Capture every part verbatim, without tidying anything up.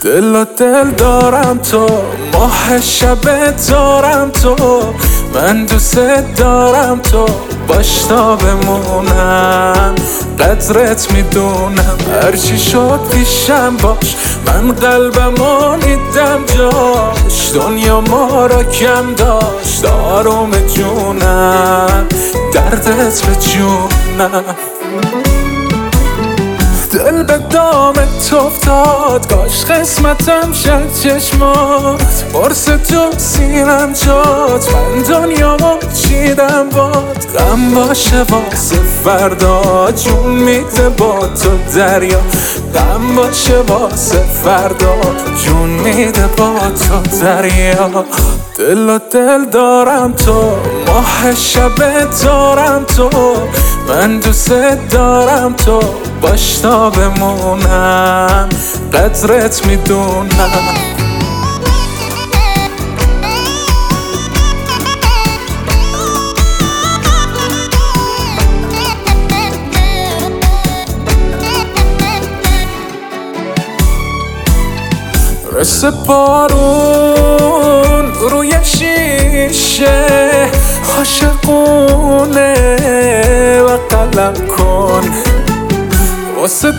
دل و دل دارم تو، ماه شب دارم تو، من دوست دارم تو، باش تا بمونم، قدرت میدونم، هرچی شد پیشم باش، من قلبمو میدم جاش، دنیا ما را کم داشت، آروم جونم، دردت به جونم. دل به دامت افتاد، کاش قسمتم شد چشمات، برس تو سینم جات، من دنیامو چیدم باد، غم باشه واسه فردا، جون میده با تو دریا، غم باشه واسه فردا، جون میده با تو دریا. دل و دل دارم تو، ماه شب دارم تو، من دوست دارم تو، باش تا بمونم، قدرت میدونم. رس بارون روی شیشه، عاشقونه و قلم کن، واسه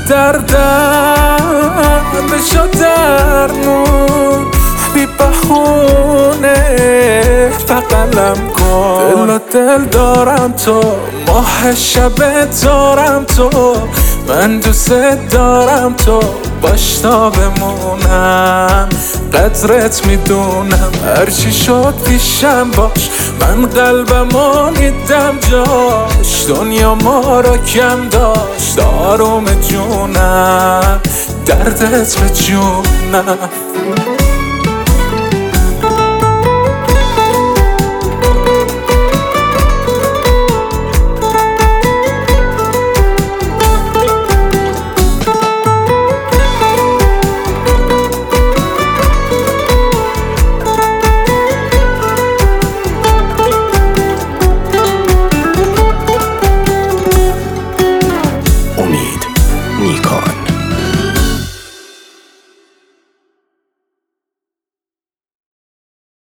دردم بشو درمون، بی بهونه فقلم کن. دل و دل دارم تو، ماه شب دارم تو، من دوست دارم تو، باش تا بمونم، قدرت میدونم، هرچی شد پیشم باش، من قلبمو میدم جاش، دنیا ما را کم داشت، آروم جونم، دردت به جونم.